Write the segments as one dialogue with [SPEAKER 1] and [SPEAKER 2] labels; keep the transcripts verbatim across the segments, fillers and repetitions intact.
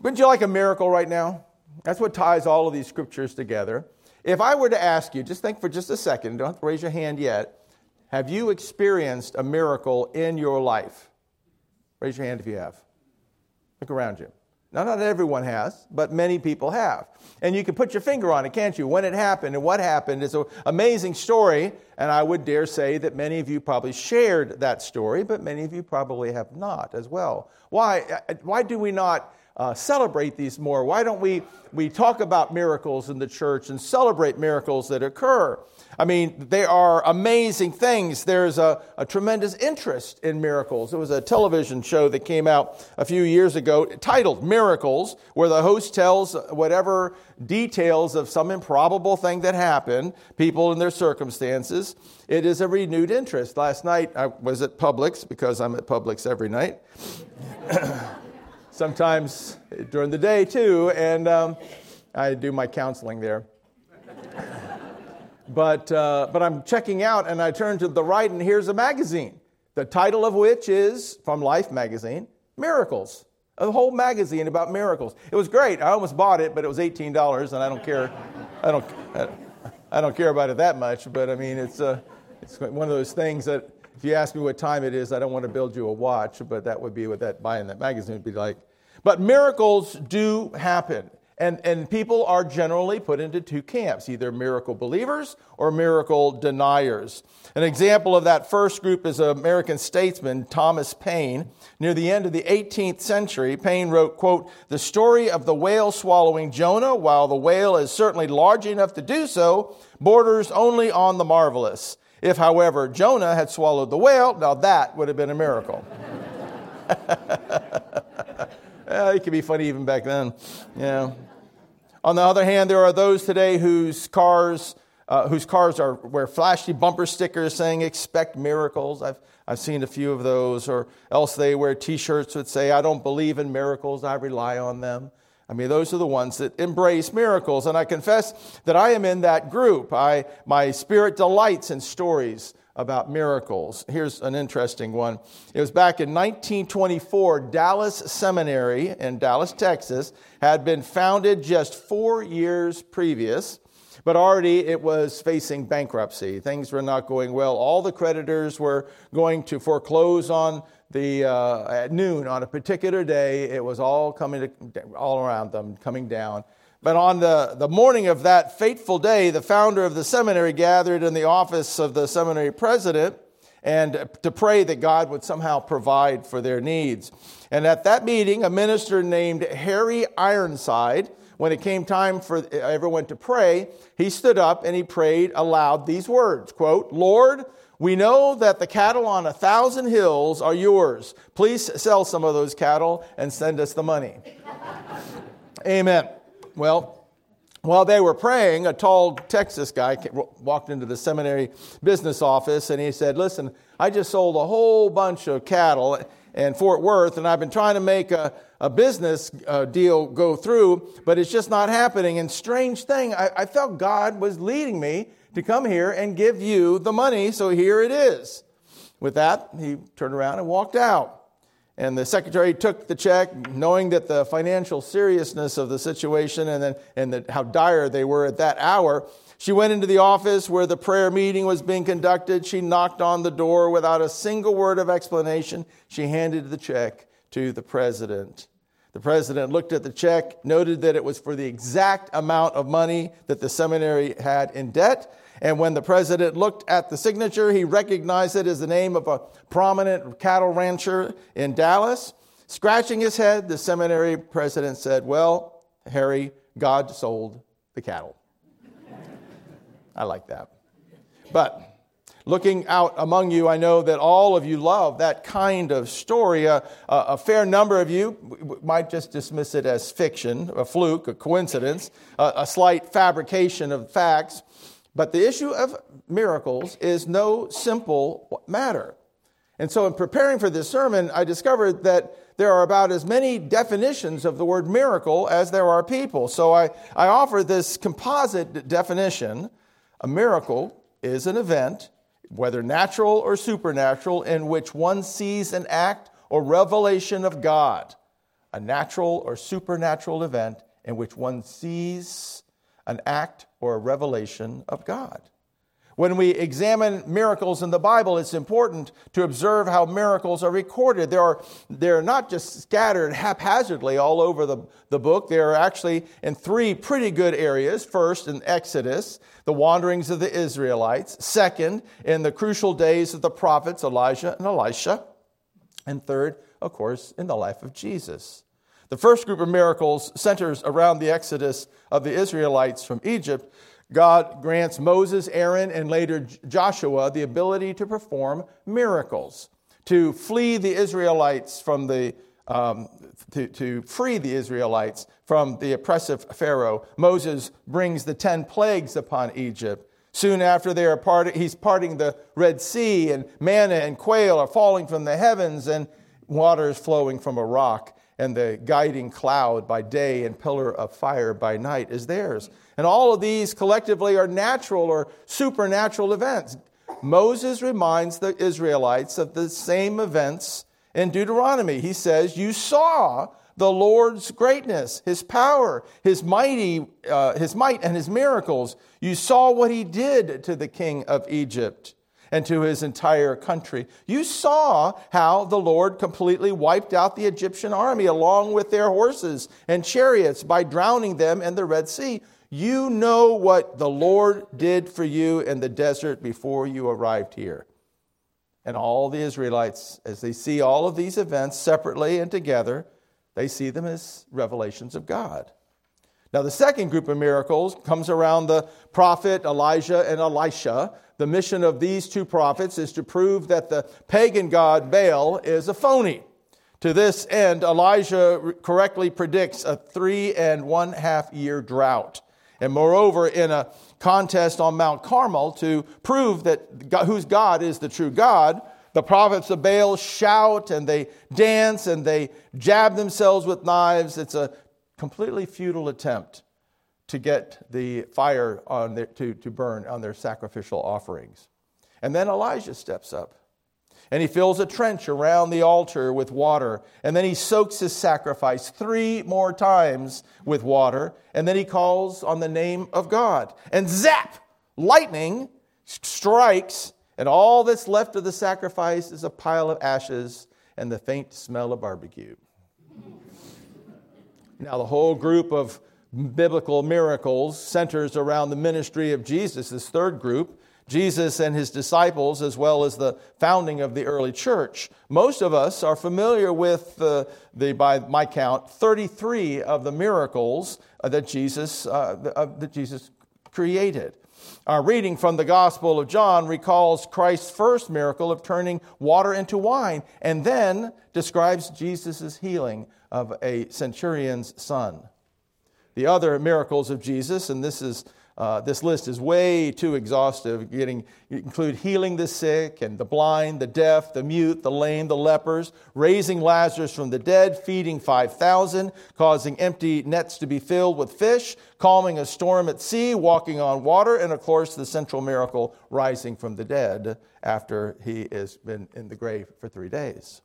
[SPEAKER 1] Wouldn't you like a miracle right now? That's what ties all of these scriptures together. If I were to ask you, just think for just a second, don't have to raise your hand yet, have you experienced a miracle in your life? Raise your hand if you have. Look around you. Now, not everyone has, but many people have. And you can put your finger on it, can't you? When it happened and what happened. It's an amazing story, and I would dare say that many of you probably shared that story, but many of you probably have not as well. Why? Why do we not uh, celebrate these more? Why don't we, we talk about miracles in the church and celebrate miracles that occur? I mean, they are amazing things. There's a, a tremendous interest in miracles. There was a television show that came out a few years ago titled Miracles, where the host tells whatever details of some improbable thing that happened, people and their circumstances. It is a renewed interest. Last night I was at Publix, because I'm at Publix every night. Sometimes during the day too, and um, I do my counseling there. But uh, but I'm checking out, and I turn to the right, and here's a magazine, the title of which is, from Life magazine, Miracles. A whole magazine about miracles. It was great. I almost bought it, but it was eighteen dollars, and I don't care. I don't. I don't care about it that much. But I mean, it's uh, it's one of those things that if you ask me what time it is, I don't want to build you a watch, but that would be what that buying that magazine would be like. But miracles do happen. And, and people are generally put into two camps, either miracle believers or miracle deniers. An example of that first group is American statesman Thomas Paine. Near the end of the eighteenth century, Paine wrote, quote, "The story of the whale swallowing Jonah, while the whale is certainly large enough to do so, borders only on the marvelous. If, however, Jonah had swallowed the whale, now that would have been a miracle." Well, it could be funny even back then. Yeah. On the other hand, there are those today whose cars, uh, whose cars are wear flashy bumper stickers saying "expect miracles." I've I've seen a few of those, or else they wear T-shirts that say "I don't believe in miracles, I rely on them." I mean, those are the ones that embrace miracles, and I confess that I am in that group. I my spirit delights in stories about miracles. Here's an interesting one. It was back in nineteen twenty-four, Dallas Seminary in Dallas, Texas, had been founded just four years previous, but already it was facing bankruptcy. Things were not going well. All the creditors were going to foreclose on the uh, at noon on a particular day. It was all coming to, all around them, coming down. But on the, the morning of that fateful day, the founder of the seminary gathered in the office of the seminary president and to pray that God would somehow provide for their needs. And at that meeting, a minister named Harry Ironside, when it came time for everyone to pray, he stood up and he prayed aloud these words, quote, "Lord, we know that the cattle on a thousand hills are yours. Please sell some of those cattle and send us the money." Amen. Well, while they were praying, a tall Texas guy walked into the seminary business office and he said, "Listen, I just sold a whole bunch of cattle in Fort Worth, and I've been trying to make a, a business uh, deal go through, but it's just not happening. And strange thing, I, I felt God was leading me to come here and give you the money, so here it is." With that, he turned around and walked out. And the secretary took the check, knowing that the financial seriousness of the situation and then and the, how dire they were at that hour. She went into the office where the prayer meeting was being conducted. She knocked on the door without a single word of explanation. She handed the check to the president. The president looked at the check, noted that it was for the exact amount of money that the seminary had in debt. And when the president looked at the signature, he recognized it as the name of a prominent cattle rancher in Dallas. Scratching his head, the seminary president said, "Well, Harry, God sold the cattle." I like that. But looking out among you, I know that all of you love that kind of story. A, a, a fair number of you might just dismiss it as fiction, a fluke, a coincidence, a, a slight fabrication of facts. But the issue of miracles is no simple matter. And so in preparing for this sermon, I discovered that there are about as many definitions of the word miracle as there are people. So I, I offer this composite definition. A miracle is an event, whether natural or supernatural, in which one sees an act or revelation of God. a natural or supernatural event in which one sees an act or a revelation of God. When we examine miracles in the Bible, it's important to observe how miracles are recorded. They are, they're not just scattered haphazardly all over the, the book. They are actually in three pretty good areas. First, in Exodus, the wanderings of the Israelites. Second, in the crucial days of the prophets Elijah and Elisha. And third, of course, in the life of Jesus. The first group of miracles centers around the exodus of the Israelites from Egypt. God grants Moses, Aaron, and later Joshua the ability to perform miracles, to flee the Israelites from the, um, to, to free the Israelites from the oppressive Pharaoh. Moses brings the ten plagues upon Egypt. Soon after they are part, he's parting the Red Sea, and manna and quail are falling from the heavens, and water is flowing from a rock, and the guiding cloud by day and pillar of fire by night is theirs. And all of these collectively are natural or supernatural events. Moses reminds the Israelites of the same events in Deuteronomy. He says, you saw the Lord's greatness, his power, his mighty, uh, his might and his miracles. You saw what he did to the king of Egypt and to his entire country. You saw how the Lord completely wiped out the Egyptian army along with their horses and chariots by drowning them in the Red Sea. You know what the Lord did for you in the desert before you arrived here. And all the Israelites, as they see all of these events separately and together, they see them as revelations of God. Now, the second group of miracles comes around the prophet Elijah and Elisha. The mission of these two prophets is to prove that the pagan god Baal is a phony. To this end, Elijah correctly predicts a three and one half year drought. And moreover, in a contest on Mount Carmel to prove that God, whose God is the true God, the prophets of Baal shout and they dance and they jab themselves with knives. It's a completely futile attempt to get the fire on their, to, to burn on their sacrificial offerings. And then Elijah steps up. And he fills a trench around the altar with water. And then he soaks his sacrifice three more times with water. And then he calls on the name of God. And zap! Lightning strikes. And all that's left of the sacrifice is a pile of ashes and the faint smell of barbecue. Now, the whole group of biblical miracles centers around the ministry of Jesus, this third group. Jesus and his disciples, as well as the founding of the early church. Most of us are familiar with the, the by my count, thirty-three of the miracles that Jesus uh, that Jesus created. Our reading from the Gospel of John recalls Christ's first miracle of turning water into wine, and then describes Jesus' healing of a centurion's son. The other miracles of Jesus, and this is Uh, this list is way too exhaustive. Getting, you include healing the sick and the blind, the deaf, the mute, the lame, the lepers, raising Lazarus from the dead, feeding five thousand, causing empty nets to be filled with fish, calming a storm at sea, walking on water, and of course the central miracle, rising from the dead after he has been in the grave for three days.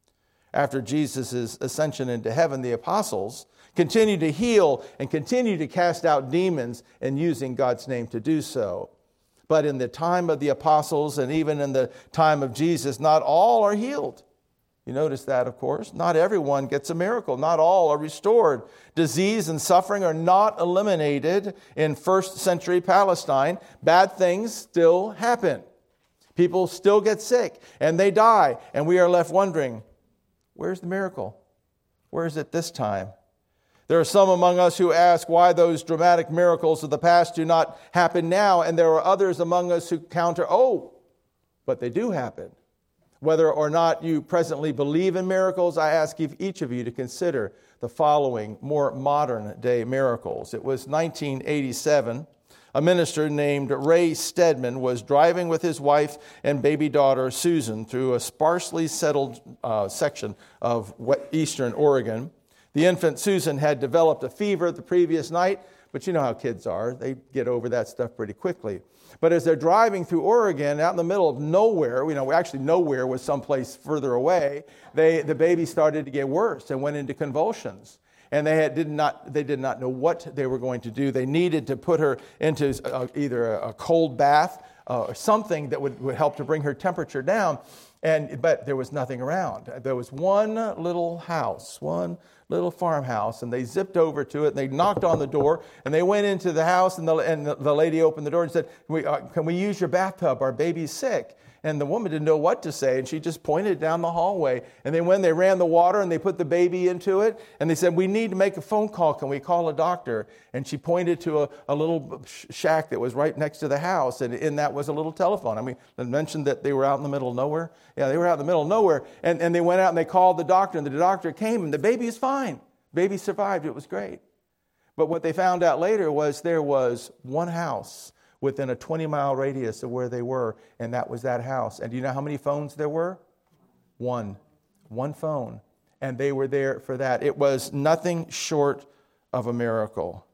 [SPEAKER 1] After Jesus' ascension into heaven, the apostles continue to heal and continue to cast out demons and using God's name to do so. But in the time of the apostles and even in the time of Jesus, not all are healed. You notice that, of course. Not everyone gets a miracle. Not all are restored. Disease and suffering are not eliminated in first century Palestine. Bad things still happen. People still get sick and they die. And we are left wondering, where's the miracle? Where is it this time? There are some among us who ask why those dramatic miracles of the past do not happen now, and there are others among us who counter, oh, but they do happen. Whether or not you presently believe in miracles, I ask each of you to consider the following more modern day miracles. It was nineteen eighty-seven. A minister named Ray Stedman was driving with his wife and baby daughter Susan through a sparsely settled uh, section of eastern Oregon. The infant Susan had developed a fever the previous night, But you know how kids are. They get over that stuff pretty quickly. But as they're driving through Oregon, out in the middle of nowhere, you know, actually nowhere was someplace further away, they, the baby started to get worse and went into convulsions. And they had, did not they did not know what they were going to do. They needed to put her into uh, either a, a cold bath uh, or something that would, would help to bring her temperature down. And but there was nothing around. There was one little house, one little farmhouse, and they zipped over to it, and they knocked on the door, and they went into the house, and the, and the lady opened the door and said, we, uh, can we use your bathtub? Our baby's sick. And the woman didn't know what to say, and she just pointed down the hallway. And then when they ran the water and they put the baby into it, and they said, we need to make a phone call. Can we call a doctor? And she pointed to a, a little shack that was right next to the house, and in that was a little telephone. I mean, I mentioned that they were out in the middle of nowhere. Yeah, they were out in the middle of nowhere. And, and they went out and they called the doctor, and the doctor came, and the baby is fine. Baby survived. It was great. But what they found out later was there was one house within a twenty-mile radius of where they were, and that was that house. And do you know how many phones there were? One. One phone. And they were there for that. It was nothing short of a miracle.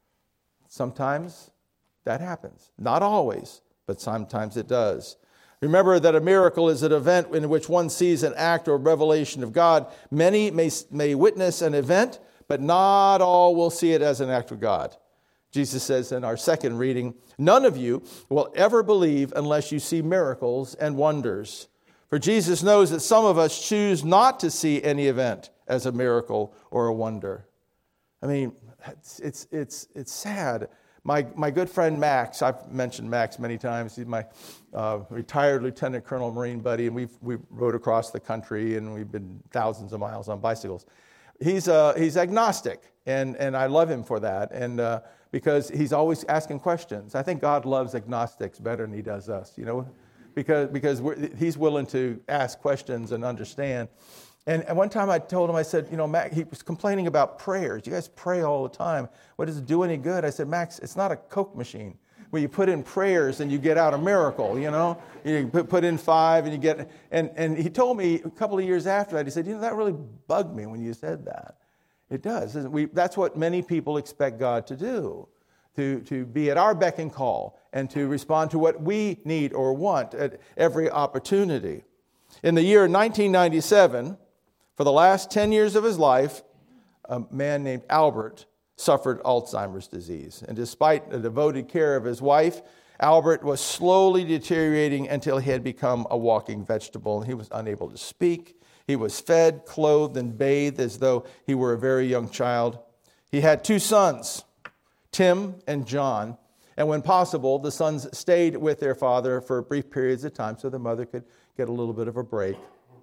[SPEAKER 1] Sometimes that happens. Not always, but sometimes it does. Remember that a miracle is an event in which one sees an act or revelation of God. Many may, may witness an event, but not all will see it as an act of God. Jesus says in our second reading, none of you will ever believe unless you see miracles and wonders. For Jesus knows that some of us choose not to see any event as a miracle or a wonder. I mean, it's it's it's, it's sad. My my good friend Max, I've mentioned Max many times. He's my uh, retired Lieutenant Colonel Marine buddy, and we've we rode across the country, and we've been thousands of miles on bicycles. He's uh, he's agnostic, and and I love him for that, and. Uh, Because he's always asking questions. I think God loves agnostics better than he does us, you know, because because we're, he's willing to ask questions and understand. And, and one time I told him, I said, you know, Max, he was complaining about prayers. You guys pray all the time. What does it do any good? I said, Max, it's not a Coke machine where you put in prayers and you get out a miracle, you know. You put, put in five and you get, and, and he told me a couple of years after that, he said, you know, that really bugged me when you said that. It does. We, that's what many people expect God to do, to, to be at our beck and call and to respond to what we need or want at every opportunity. In the year nineteen ninety-seven, for the last ten years of his life, a man named Albert suffered Alzheimer's disease. And despite the devoted care of his wife, Albert was slowly deteriorating until he had become a walking vegetable. He was unable to speak. He was fed, clothed, and bathed as though he were a very young child. He had two sons, Tim and John. And when possible, the sons stayed with their father for brief periods of time so the mother could get a little bit of a break.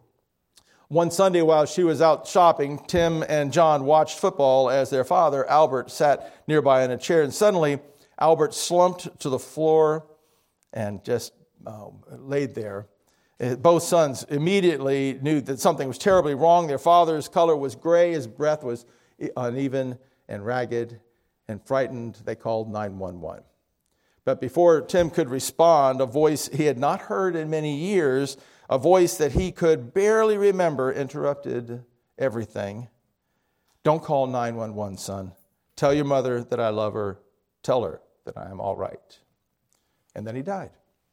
[SPEAKER 1] One Sunday while she was out shopping, Tim and John watched football as their father, Albert, sat nearby in a chair. And suddenly, Albert slumped to the floor and just uh, laid there. Both sons immediately knew that something was terribly wrong. Their father's color was gray. His breath was uneven and ragged. And frightened, they called nine one one. But before Tim could respond, a voice he had not heard in many years, a voice that he could barely remember, interrupted everything. Don't call nine one one, son. Tell your mother that I love her. Tell her that I am all right. And then he died.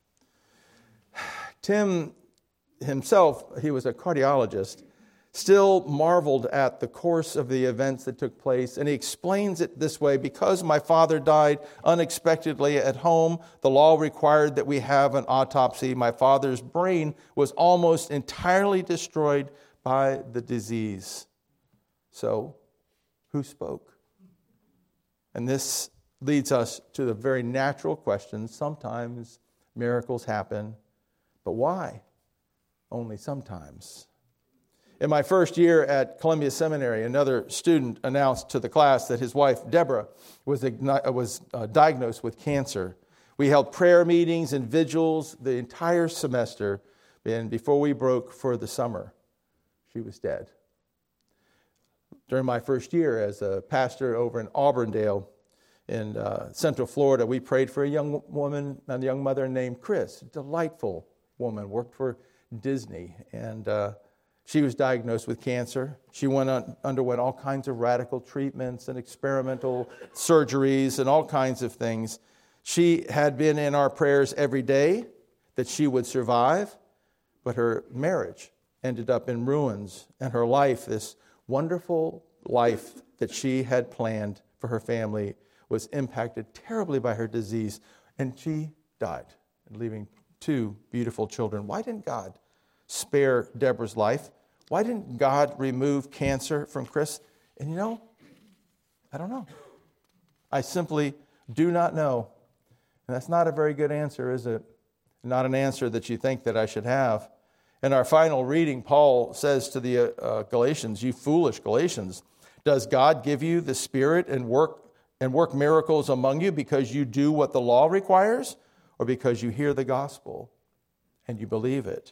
[SPEAKER 1] Tim himself, he was a cardiologist, still marveled at the course of the events that took place. And he explains it this way: because my father died unexpectedly at home, the law required that we have an autopsy. My father's brain was almost entirely destroyed by the disease. So, who spoke? And this leads us to the very natural question. Sometimes miracles happen, but why? Only sometimes. In my first year at Columbia Seminary, another student announced to the class that his wife, Deborah, was, was uh, diagnosed with cancer. We held prayer meetings and vigils the entire semester, and before we broke for the summer, she was dead. During my first year as a pastor over in Auburndale in uh, Central Florida, we prayed for a young woman, a young mother named Chris, a delightful woman, worked for Disney, and uh, She was diagnosed with cancer. She went on, underwent all kinds of radical treatments and experimental surgeries and all kinds of things. She had been in our prayers every day that she would survive, but her marriage ended up in ruins, and her life, this wonderful life that she had planned for her family, was impacted terribly by her disease, and she died, leaving two beautiful children. Why didn't God spare Deborah's life? Why didn't God remove cancer from Chris? And you know, I don't know. I simply do not know. And that's not a very good answer, is it? Not an answer that you think that I should have. In our final reading, Paul says to the uh, Galatians, "You foolish Galatians, does God give you the Spirit and work and work miracles among you because you do what the law requires, or because you hear the gospel and you believe it?"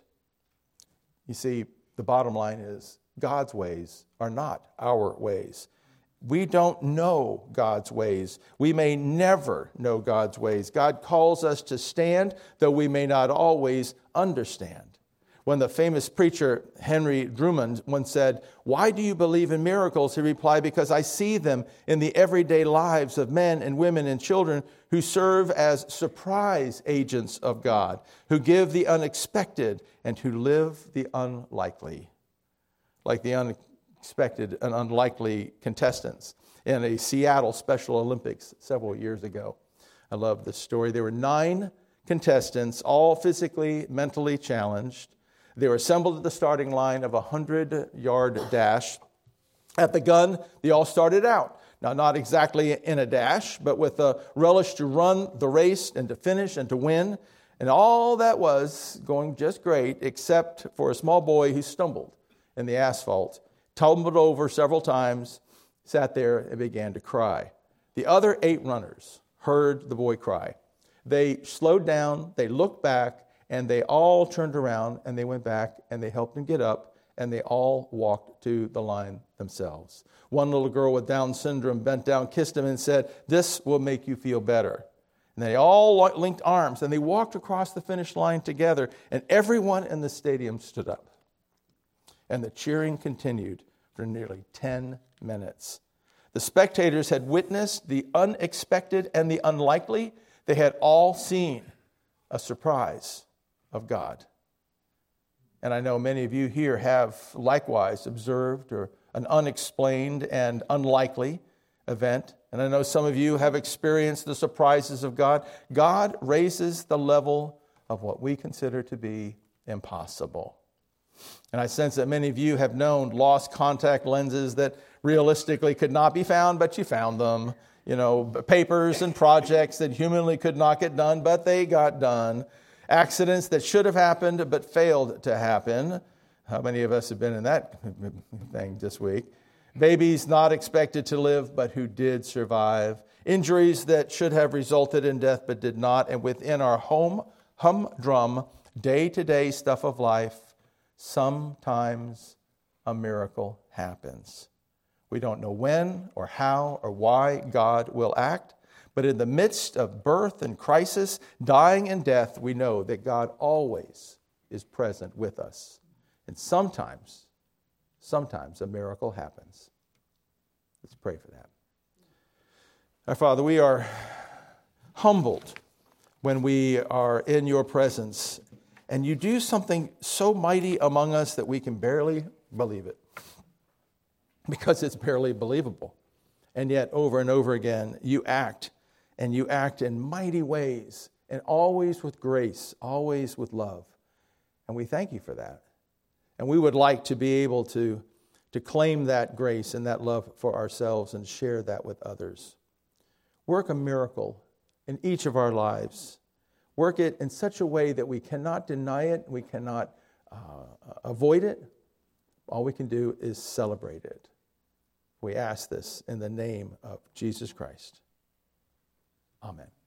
[SPEAKER 1] You see, the bottom line is God's ways are not our ways. We don't know God's ways. We may never know God's ways. God calls us to stand, though we may not always understand. When the famous preacher Henry Drummond once said, "Why do you believe in miracles?" he replied, "Because I see them in the everyday lives of men and women and children who serve as surprise agents of God, who give the unexpected and who live the unlikely." Like the unexpected and unlikely contestants in a Seattle Special Olympics several years ago. I love this story. There were nine contestants, all physically, mentally challenged. They were assembled at the starting line of a hundred-yard dash. At the gun, they all started out. Now, not exactly in a dash, but with a relish to run the race and to finish and to win. And all that was going just great, except for a small boy who stumbled in the asphalt, tumbled over several times, sat there and began to cry. The other eight runners heard the boy cry. They slowed down, they looked back, and they all turned around and they went back and they helped him get up and they all walked to the line themselves. One little girl with Down syndrome bent down, kissed him and said, "This will make you feel better." And they all linked arms and they walked across the finish line together, and everyone in the stadium stood up. And the cheering continued for nearly ten minutes. The spectators had witnessed the unexpected and the unlikely. They had all seen a surprise of God. And I know many of you here have likewise observed or an unexplained and unlikely event. And I know some of you have experienced the surprises of God. God raises the level of what we consider to be impossible. And I sense that many of you have known lost contact lenses that realistically could not be found, but you found them. You know, papers and projects that humanly could not get done, but they got done. Accidents that should have happened, but failed to happen. How many of us have been in that thing this week? Babies not expected to live, but who did survive. Injuries that should have resulted in death, but did not. And within our home, humdrum, day-to-day stuff of life, sometimes a miracle happens. We don't know when or how or why God will act, but in the midst of birth and crisis, dying and death, we know that God always is present with us. And sometimes, sometimes a miracle happens. Let's pray for that. Our Father, we are humbled when we are in your presence, and you do something so mighty among us that we can barely believe it, because it's barely believable. And yet, over and over again, you act, and you act in mighty ways, and always with grace, always with love. And we thank you for that. And we would like to be able to, to claim that grace and that love for ourselves and share that with others. Work a miracle in each of our lives. Work it in such a way that we cannot deny it, we cannot uh, avoid it. All we can do is celebrate it. We ask this in the name of Jesus Christ. Amen.